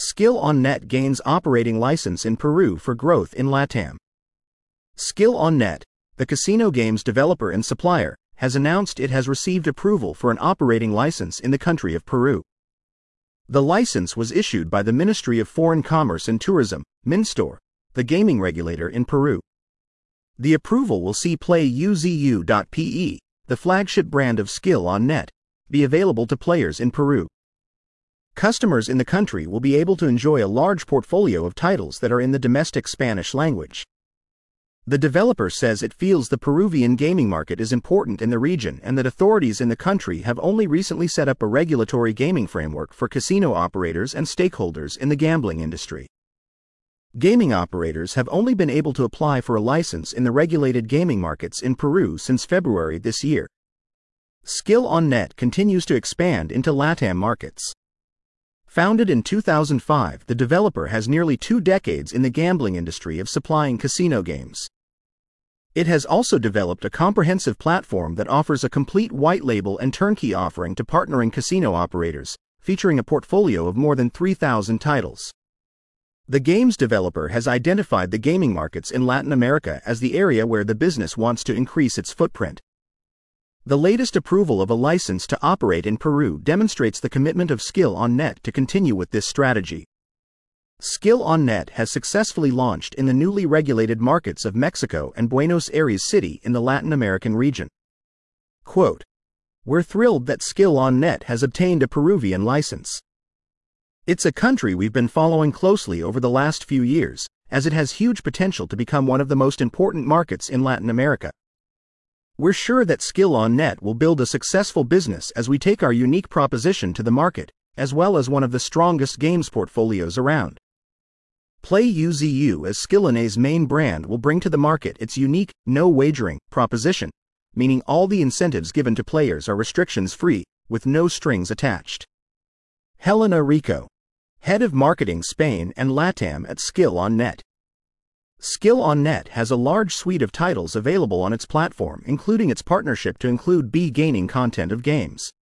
Skill on Net gains operating license in Peru for growth in LATAM. Skill on Net, the casino games developer and supplier, has announced it has received approval for an operating license in the country of Peru. The license was issued by the Ministry of Foreign Commerce and Tourism, MINSTOR, the gaming regulator in Peru. The approval will see PlayUZU.pe, the flagship brand of Skill on Net, be available to players in Peru. Customers in the country will be able to enjoy a large portfolio of titles that are in the domestic Spanish language. The developer says it feels the Peruvian gaming market is important in the region and that authorities in the country have only recently set up a regulatory gaming framework for casino operators and stakeholders in the gambling industry. Gaming operators have only been able to apply for a license in the regulated gaming markets in Peru since February this year. Skill on Net continues to expand into LATAM markets. Founded in 2005, the developer has nearly 2 decades in the gambling industry of supplying casino games. It has also developed a comprehensive platform that offers a complete white label and turnkey offering to partnering casino operators, featuring a portfolio of more than 3,000 titles. The games developer has identified the gaming markets in Latin America as the area where the business wants to increase its footprint. The latest approval of a license to operate in Peru demonstrates the commitment of Skill on Net to continue with this strategy. Skill on Net has successfully launched in the newly regulated markets of Mexico and Buenos Aires City in the Latin American region. Quote, "We're thrilled that Skill on Net has obtained a Peruvian license. It's a country we've been following closely over the last few years, as it has huge potential to become one of the most important markets in Latin America. We're sure that Skill on Net will build a successful business as we take our unique proposition to the market, as well as one of the strongest games portfolios around. PlayUZU as Skill on Net's main brand will bring to the market its unique, no wagering, proposition, meaning all the incentives given to players are restrictions-free, with no strings attached." Helena Rico, Head of Marketing Spain and LATAM at Skill on Net. Skill on Net has a large suite of titles available on its platform, including its partnership to include B-Gaining content of games.